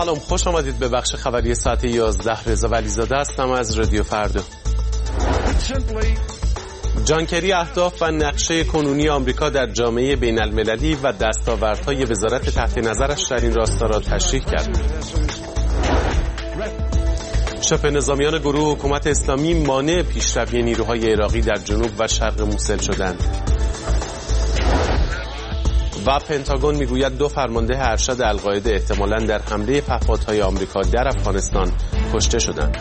سلام، خوش آمدید به بخش خبری ساعت 11. رضا ولیزاده هستم از رادیو فردا. جان کری اهداف و نقشه کنونی آمریکا در جامعه بین المللی و دستاوردهای وزارت تحت نظرش در این راستا را تشریح کرد. شبه نظامیان گروه حکومت اسلامی مانع پیشروی نیروهای عراقی در جنوب و شرق موسل شدند. و پنتاگون میگوید 2 فرمانده ارشد القاعده احتمالاً در حمله پهپادهای آمریکا در افغانستان کشته شدند.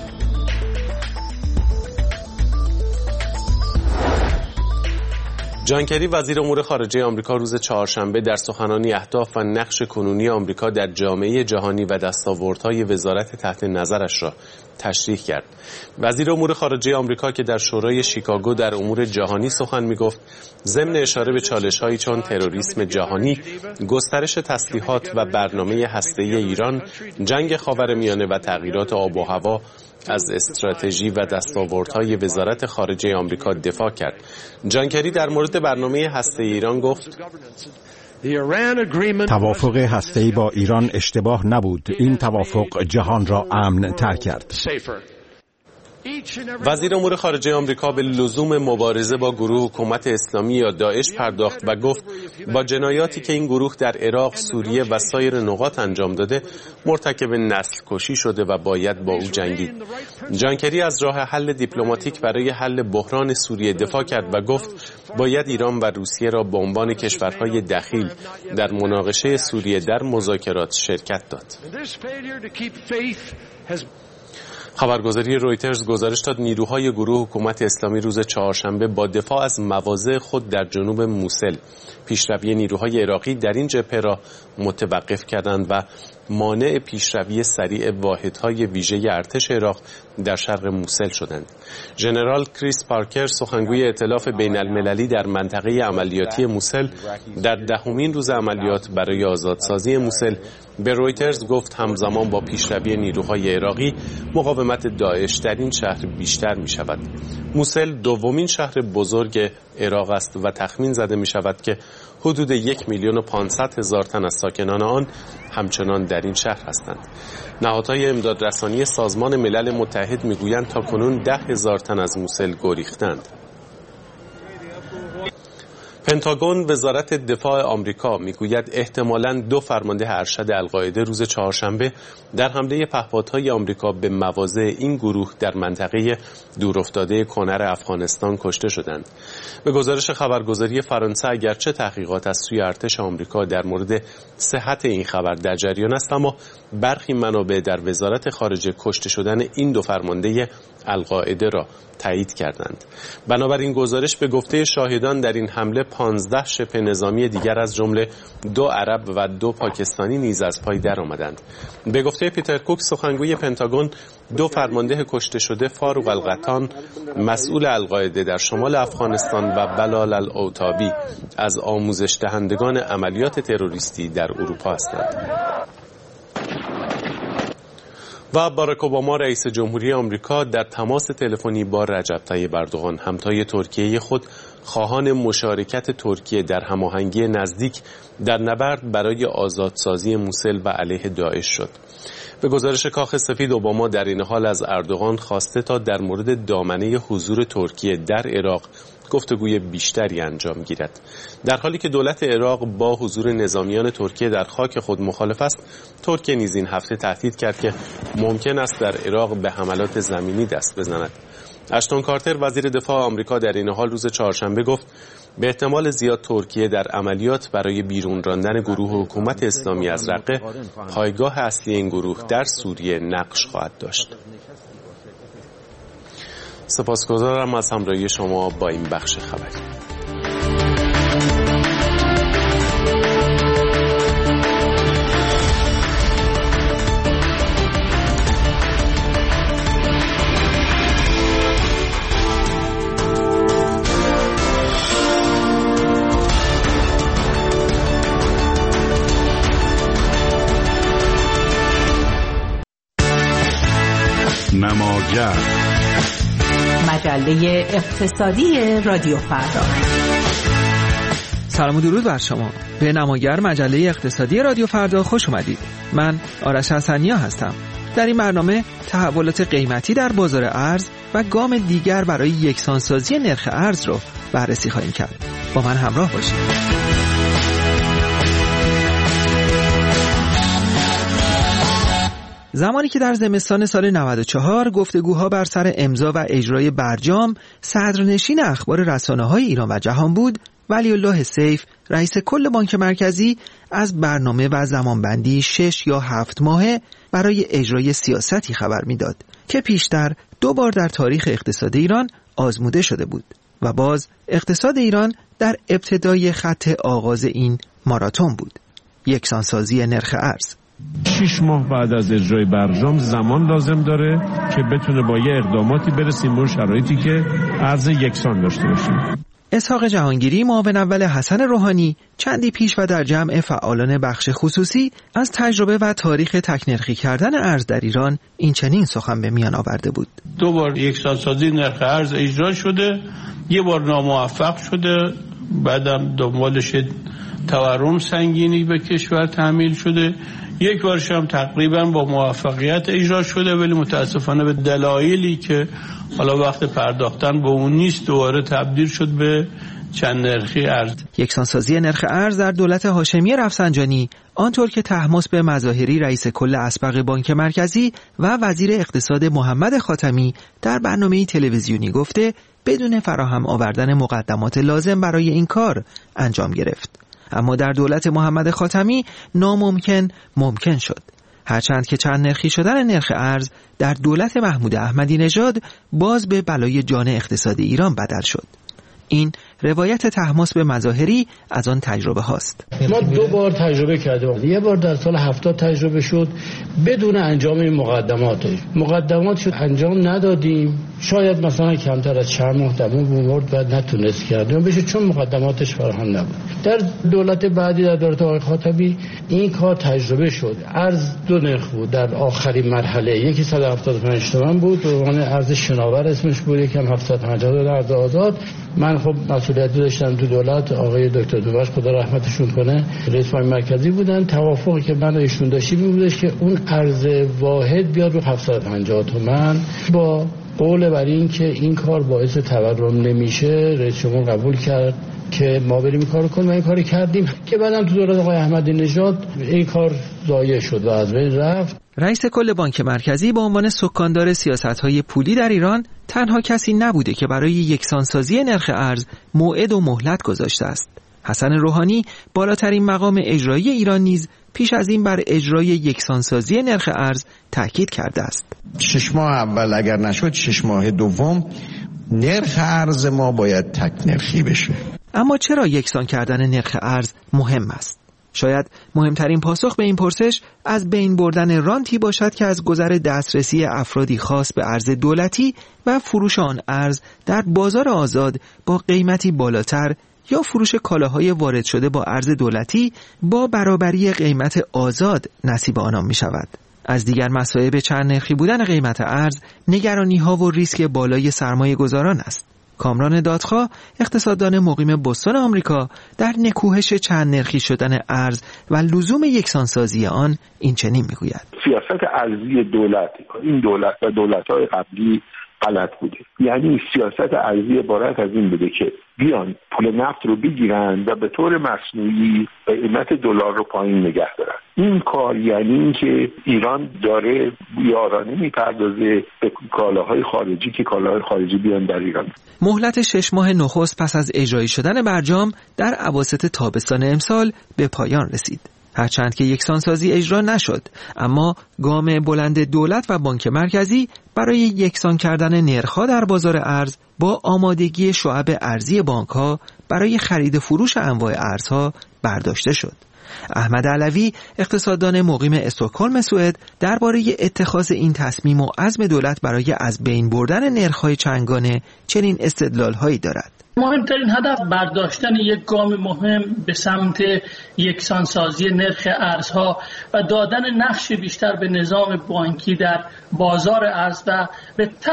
جان کری وزیر امور خارجه آمریکا روز چهارشنبه در سخنرانی اهداف و نقش کنونی آمریکا در جامعه جهانی و دستاوردهای وزارت تحت نظرش را تشریح کرد. وزیر امور خارجه آمریکا که در شورای شیکاگو در امور جهانی سخن می‌گفت، ضمن اشاره به چالش‌هایی چون تروریسم جهانی، گسترش تسلیحات و برنامه هسته‌ای ایران، جنگ خاورمیانه و تغییرات آب و هوا از استراتژی و دستاوردهای وزارت خارجه آمریکا دفاع کرد. جان کری در مورد برنامه هسته‌ای ایران گفت: توافق هسته‌ای با ایران اشتباه نبود. این توافق جهان را امن تر کرد. وزیر امور خارجه آمریکا به لزوم مبارزه با گروه حکومت اسلامی یا داعش پرداخت و گفت با جنایاتی که این گروه در عراق، سوریه و سایر نقاط انجام داده مرتکب نسل کشی شده و باید با او جنگید. جان کری از راه حل دیپلماتیک برای حل بحران سوریه دفاع کرد و گفت باید ایران و روسیه را به عنوان کشورهای دخیل در مناقشه سوریه در مذاکرات شرکت داد. خبرگزاری رویترز گزارش داد نیروهای گروه حکومت اسلامی روز چهارشنبه با دفاع از مواضع خود در جنوب موسل پیشروی نیروهای عراقی در این جبهه را متوقف کردند و مانع پیشروی سریع واحدهای ویژه ارتش عراق در شرق موسل شدند. ژنرال کریس پارکر، سخنگوی ائتلاف بین المللی در منطقه عملیاتی موسل، در 10مین روز عملیات برای آزادسازی موسل به رویترز گفت همزمان با پیشروی نیروهای عراقی مقاومت داعش در این شهر بیشتر می شود. موسل 2مین شهر بزرگ عراق است و تخمین زده می شود که حدود 1,500,000 تن از ساکنان آن همچنان در این شهر هستند. نهادهای امدادرسانی سازمان ملل متحد میگویند تاکنون 10,000 تن از موسل گریختند. پنتاگون وزارت دفاع آمریکا میگوید احتمالاً 2 فرمانده ارشد القاعده روز چهارشنبه در حمله پهپادهای آمریکا به مواضع این گروه در منطقه دورافتاده کنر افغانستان کشته شدند. به گزارش خبرگزاری فرانسه اگرچه تحقیقات از سوی ارتش آمریکا در مورد صحت این خبر در جریان است، اما برخی منابع در وزارت خارجه کشته شدن این 2 فرمانده القاعده را تایید کردند. بنابراین گزارش به گفته شاهدان در این حمله 15 شبه نظامی دیگر از جمله 2 عرب و 2 پاکستانی نیز از پای در آمدند. به گفته پیتر کوک، سخنگوی پنتاگون، 2 فرمانده کشته شده فاروق القطان، مسئول القاعده در شمال افغانستان، و بلال الاوتابی از آموزش دهندگان عملیات تروریستی در اروپا هستند. و باراک اوباما رئیس جمهوری آمریکا در تماس تلفنی با رجب طیب اردوغان همتای ترکیه خود خواهان مشارکت ترکیه در هماهنگی نزدیک در نبرد برای آزادسازی موسل و علیه داعش شد. به گزارش کاخ سفید، اوباما در این حال از اردوغان خواسته تا در مورد دامنه حضور ترکیه در عراق گفتگوی بیشتری انجام گیرد. در حالی که دولت عراق با حضور نظامیان ترکیه در خاک خود مخالف است، ترکیه نیز این هفته تهدید کرد که ممکن است در عراق به حملات زمینی دست بزند. اشتون کارتر وزیر دفاع آمریکا در این حال روز چهارشنبه گفت به احتمال زیاد ترکیه در عملیات برای بیرون راندن گروه حکومت اسلامی از رقه، پایگاه اصلی این گروه در سوریه، نقش خواهد داشت. سپاسگزارم از همراهی شما با این بخش خبری. نماگر مجله اقتصادی رادیو فردا. سلام و درود بر شما. به نماگر مجله اقتصادی رادیو فردا خوش اومدید. من آرش حسنیا هستم. در این برنامه تحولات قیمتی در بازار ارز و گام دیگر برای یکسانسازی نرخ ارز رو بررسی خواهیم کرد. با من همراه باشید. زمانی که در زمستان سال 94 گفتگوها بر سر امضا و اجرای برجام صدرنشین اخبار رسانه‌های ایران و جهان بود، ولی‌الله سیف رئیس کل بانک مرکزی از برنامه و زمانبندی 6 یا 7 ماهه برای اجرای سیاستی خبر میداد که پیشتر 2 بار در تاریخ اقتصاد ایران آزموده شده بود و باز اقتصاد ایران در ابتدای خط آغاز این ماراتون بود: یکسانسازی نرخ ارز. 6 ماه بعد از اجرای برجام زمان لازم داره که بتونه با یه اقداماتی برسیم به شرایطی که ارز یکسان داشته باشیم. اسحاق جهانگیری، معاون اول حسن روحانی، چندی پیش و در جمع فعالان بخش خصوصی از تجربه و تاریخ تکنرخی کردن ارز در ایران این چنین سخن به میان آورده بود: 2 بار یکسانسازی نرخ ارز اجرا شده، 1 بار ناموفق شده، بعدم دنبالش تورم سنگینی به کشور تحمیل شده، 1 بارش هم تقریبا با موفقیت اجرا شده، ولی متاسفانه به دلایلی که حالا وقت پرداختن به اون نیست دوباره تبدیل شد به چند نرخی ارز. یکسانسازی نرخ ارز در دولت هاشمی رفسنجانی، آنطور که طهماسب مظاهری رئیس کل اسبق بانک مرکزی و وزیر اقتصاد محمد خاتمی در برنامه تلویزیونی گفته، بدون فراهم آوردن مقدمات لازم برای این کار انجام گرفت. اما در دولت محمد خاتمی ناممکن ممکن شد، هرچند که چند نرخی شدن نرخ ارز در دولت محمود احمدی نژاد باز به بلای جان اقتصاد ایران بدل شد. این روایت طهماسب مظاهری از آن تجربه هاست. ما 2 بار تجربه کردیم. 1 بار در سال 70 تجربه شد بدون انجام این مقدمات شد انجام ندادیم. شاید مثلا کمتر از چند ماه دوام بمرد و نتونست کردیم بشه چون مقدماتش فراهم نبود. در دولت بعدی، در دولت آقای خاتمی، این کار تجربه شد. ارز 2 نرخ بود در آخرین مرحله. یکی 175 تومان بود، عنوان ارز شناور اسمش بود، یکم 750 ارز آزاد. من خب مسئولیت داشتم تو دولت، آقای دکتر دوبش خدا رحمتشون کنه رئیس بانک مرکزی بودن. توافقی که من و ایشون داشتیم این بودش که اون ارز واحد بیاد رو 750 تومان، با قول بر این که این کار باعث تورم نمیشه. رئیس جمهور قبول کرد که ما بریم این کارو کنیم و این کاری کردیم که بعدم تو دولت آقای احمدی نژاد این کار ضایع شد و از بین رفت. رئیس کل بانک مرکزی به عنوان سکاندار سیاست‌های پولی در ایران تنها کسی نبوده که برای یکسانسازی نرخ ارز موعد و مهلت گذاشته است. حسن روحانی، بالاترین مقام اجرایی ایران، نیز پیش از این بر اجرای یکسانسازی نرخ ارز تاکید کرده است. 6 ماه اول اگر نشد 6 ماه دوم نرخ ارز ما باید تک نرخی بشه. اما چرا یکسان کردن نرخ ارز مهم است؟ شاید مهمترین پاسخ به این پرسش از بین بردن رانتی باشد که از گذر دسترسی افرادی خاص به ارز دولتی و فروش آن ارز در بازار آزاد با قیمتی بالاتر یا فروش کالاهای وارد شده با ارز دولتی با برابری قیمت آزاد نصیب آنان می شود. از دیگر مصائب چند نرخی بودن قیمت ارز، نگرانی ها و ریسک بالای سرمایه گذاران است. کامران دادخواه، اقتصاددان مقیم بوستون آمریکا، در نکوهش چند نرخی شدن ارز و لزوم یکسانسازی آن این چنین میگوید: سیاست ارزی دولت، این دولت و دولت‌های قبلی غلط بوده. یعنی سیاست ارزی عبارت از این بوده که بیان پول نفت رو بگیرن و به طور مصنوعی قیمت دلار رو پایین نگه دارن. این کار یعنی این که ایران داره یارانه میپردازه به کالاهای خارجی که کالاهای خارجی بیان در ایران. مهلت 6 ماه نخست پس از اجرایی شدن برجام در اواسط تابستان امسال به پایان رسید. هرچند که یکسانسازی اجرا نشد، اما گام بلند دولت و بانک مرکزی برای یکسان کردن نرخ‌ها در بازار ارز با آمادگی شعب ارزی بانک‌ها برای خرید فروش انواع ارزها برداشته شد. احمد علوی، اقتصاددان مقیم استکهلم سوئد، درباره اتخاذ این تصمیم و عزم دولت برای از بین بردن نرخ‌های چنگانه چنین استدلال‌هایی دارد. مهمترین هدف برداشتن یک گام مهم به سمت یکسانسازی نرخ ارزها و دادن نقش بیشتر به نظام بانکی در بازار ارز و به تبع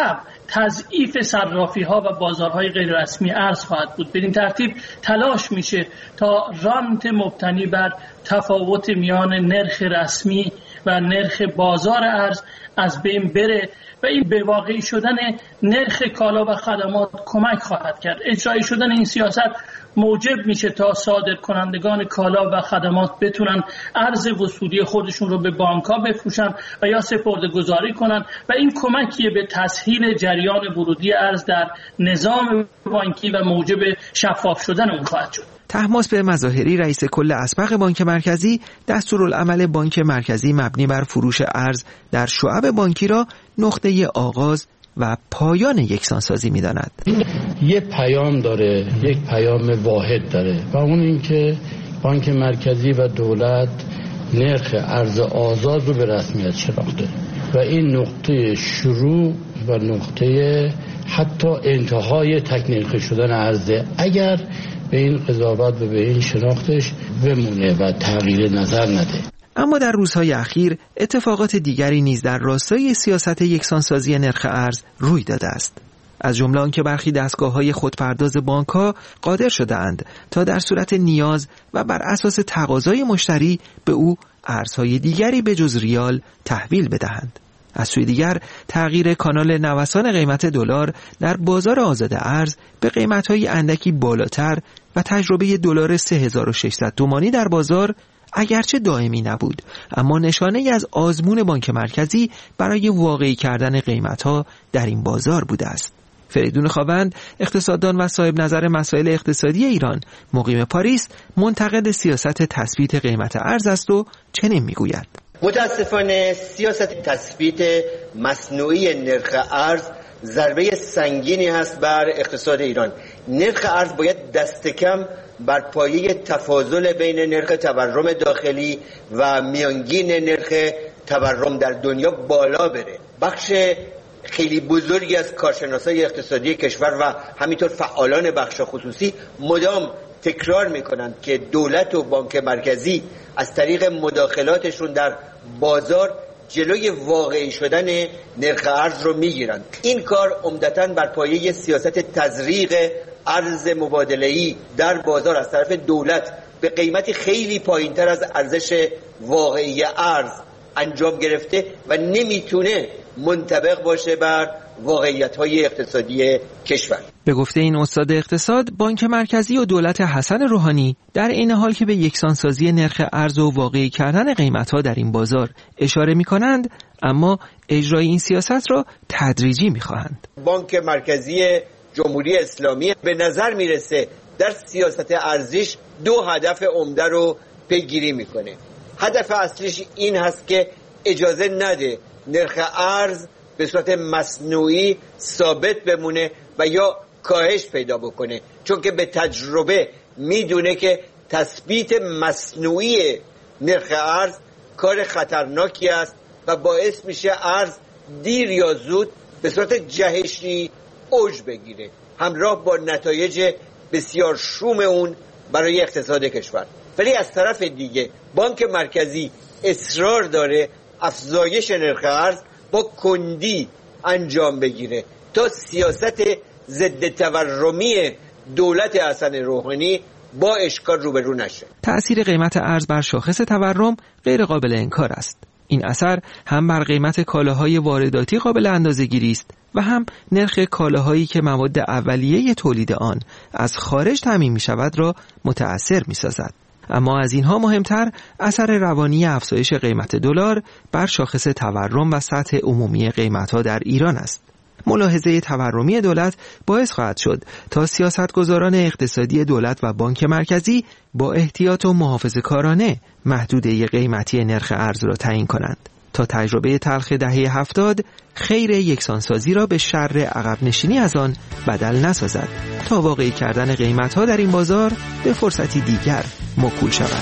تضعیف صرافی‌ها و بازارهای غیر رسمی ارز خواهد بود. بدین ترتیب تلاش میشه تا رانت مبتنی بر تفاوت میان نرخ رسمی و نرخ بازار ارز از بین بره و این به واقعی شدن نرخ کالا و خدمات کمک خواهد کرد. اجرای شدن این سیاست موجب میشه تا صادر کنندگان کالا و خدمات بتونن ارز وصولی خودشون رو به بانک‌ها بفروشن و یا سپرده‌گذاری کنن و این کمکیه به تسهیل جریان ورودی ارز در نظام بانکی و موجب شفاف شدن اون خواهد شد. طهماسب مظاهری رئیس کل اسبق بانک مرکزی دستورالعمل بانک مرکزی مبنی بر فروش ارز در شعب بانکی را نقطه آغاز و پایان یکسانسازی می‌داند. یک پیام داره، یک پیام واحد داره و اون این که بانک مرکزی و دولت نرخ ارز آزاد رو به رسمیت شناخته و این نقطه شروع و نقطه حتی انتهای تک نرخ شدن ارزه اگر به این قضاوت و به این شناختش بمونه و تغییر نظر نده. اما در روزهای اخیر اتفاقات دیگری نیز در راستای سیاست یکسانسازی نرخ ارز روی داده است. از جمله آنکه برخی دستگاه‌های خودپرداز بانک‌ها قادر شده‌اند تا در صورت نیاز و بر اساس تقاضای مشتری به او ارزهای دیگری به جز ریال تحویل بدهند. از سوی دیگر تغییر کانال نوسان قیمت دلار در بازار آزاد ارز به قیمت‌های اندکی بالاتر و تجربه دلار 3600 تومانی در بازار اگرچه دائمی نبود، اما نشانه‌ای از آزمون بانک مرکزی برای واقعی کردن قیمت‌ها در این بازار بوده است. فریدون خاوند، اقتصاددان و صاحب نظر مسائل اقتصادی ایران، مقیم پاریس، منتقد سیاست تثبیت قیمت ارز است و چنین می‌گوید: متاسفانه سیاست تثبیت مصنوعی نرخ ارز ضربه سنگینی هست بر اقتصاد ایران. نرخ ارز باید دست کم بر پایه تفاضل بین نرخ تورم داخلی و میانگین نرخ تورم در دنیا بالا بره. بخش خیلی بزرگی از کارشناسای اقتصادی کشور و همینطور فعالان بخش خصوصی مدام تکرار میکنند که دولت و بانک مرکزی از طریق مداخلاتشون در بازار جلوی واقعی شدن نرخ ارز رو میگیرند. این کار عمدتاً بر پایه سیاست تزریق ارز مبادله‌ای در بازار از طرف دولت به قیمتی خیلی پایینتر از ارزش واقعی ارز انجام گرفته و نمیتونه منطبق باشه بر واقعیت‌های اقتصادی کشور. به گفته این استاد اقتصاد، بانک مرکزی و دولت حسن روحانی در این حال که به یکسانسازی نرخ ارز و واقعی کردن قیمت‌ها در این بازار اشاره می‌کنند، اما اجرای این سیاست را تدریجی می‌خواهند. بانک مرکزی جمهوری اسلامی به نظر میرسه در سیاست ارزیش دو هدف عمده رو پیگیری میکنه. هدف اصلیش این هست که اجازه نده نرخ ارز به صورت مصنوعی ثابت بمونه و یا کاهش پیدا بکنه، چون که به تجربه میدونه که تثبیت مصنوعی نرخ ارز کار خطرناکی است و باعث میشه ارز دیر یا زود به صورت جهشی اوج بگیره، همراه با نتایج بسیار شوم اون برای اقتصاد کشور. ولی از طرف دیگه بانک مرکزی اصرار داره افزایش نرخ ارز با کندی انجام بگیره تا سیاست ضد تورمی دولت حسن روحانی با اشکال روبرو نشه. تأثیر قیمت ارز بر شاخص تورم غیر قابل انکار است. این اثر هم بر قیمت کالاهای وارداتی قابل اندازه‌گیری است و هم نرخ کالاهایی که مواد اولیه تولید آن از خارج تامین می شود را متأثر می سازد. اما از اینها مهمتر اثر روانی افزایش قیمت دلار بر شاخص تورم و سطح عمومی قیمت‌ها در ایران است. ملاحظه تورمی دولت باعث خواهد شد تا سیاستگزاران اقتصادی دولت و بانک مرکزی با احتیاط و محافظه‌کارانه محدوده قیمتی نرخ ارز را تعیین کنند تا تجربه تلخ دهه 70 خیر یکسانسازی را به شر عقب نشینی از آن بدل نسازد تا واقعی کردن قیمت‌ها در این بازار به فرصتی دیگر موکول شود.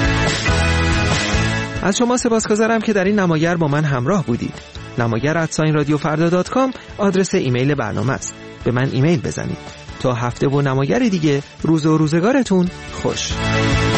از شما سپاسگزارم که در این نماگر با من همراه بودید. نماگر@radiofarda.com آدرس ایمیل برنامه است. به من ایمیل بزنید. تا هفته و نماگر دیگه روز و روزگارتون خوش.